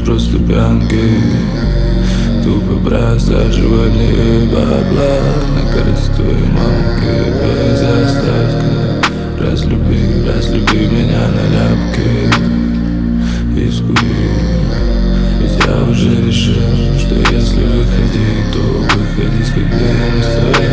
просто пьянки. Тупо просаживание бабла на карте твоей мамки без остатка. Разлюби меня на ляпке. Искури, ведь я уже решил, что если выходить, то выходить, когда мы с твоей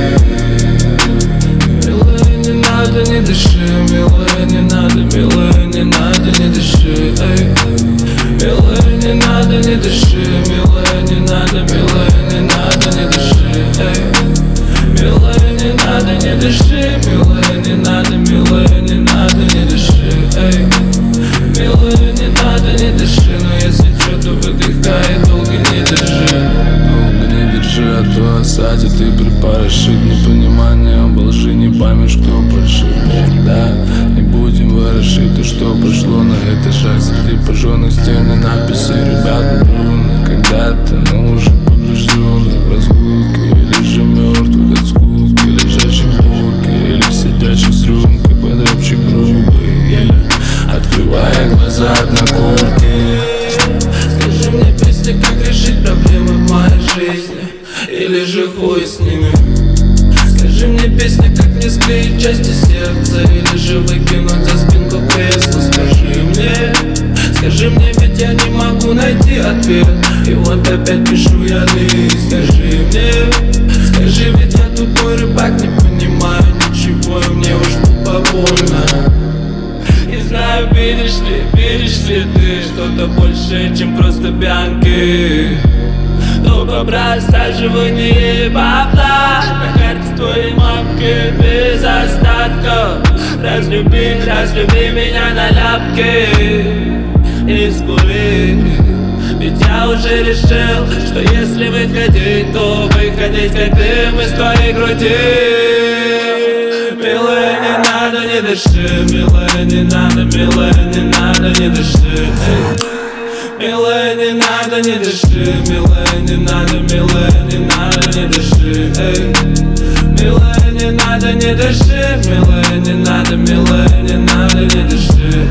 груди. Милая, не надо, не дыши, милая, не надо, милая, не надо, не дыши, эй. Милая, не надо, не дыши, милая, не надо, милая, не надо, не дыши, эй. Милая, не надо, не дыши, милая, не надо, милая, не надо, не дыши, эй. Милая, не надо, не дыши, но если что-то выдыхай, долго не держи. Долго не держи, а то осадит и припорошит непониманием во лжи, не поймешь, кто прошит. Да, не будем ворошить то, что прошло на этажах. Среди пожженных стен и надписи ребят брунных. Когда-то, но уже побежденный в разлуке, или же мертвых от скуки, лежащих в бурке, или сидящих с рюмкой под общей грубой, еле открывая глаза от накурки. Скажи мне, песня, как решить проблемы в моей жизни, или же хуй с ними. Скажи мне, песня, как мне склеить части сердца, или же выкинуть за спинку кресла. Скажи мне, ведь я не могу найти ответ, и вот опять пишу я лист. Скажи, ведь я тупой рыбак, не понимаю ничего, и мне уж тупо больно. Не знаю, видишь ли ты что-то большее, чем просто пьянки. Тупо просаживание бабла на карте твоей мамки без остатка. Разлюби меня на ляпке. Искури, ведь я уже решил, что если выходить, то выходить, как дым из твоей груди. Милая, не надо, не дыши, милая, не надо, милая, не надо, не дыши. Милая, не надо, не дыши, милая, не надо, милая, не надо, не дыши. Милая, не надо, не дыши, милая, не надо, милая, не надо, не дыши.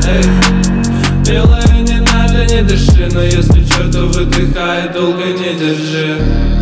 Милая, не надо, не дыши, но если что-то выдыхай, долго не держи.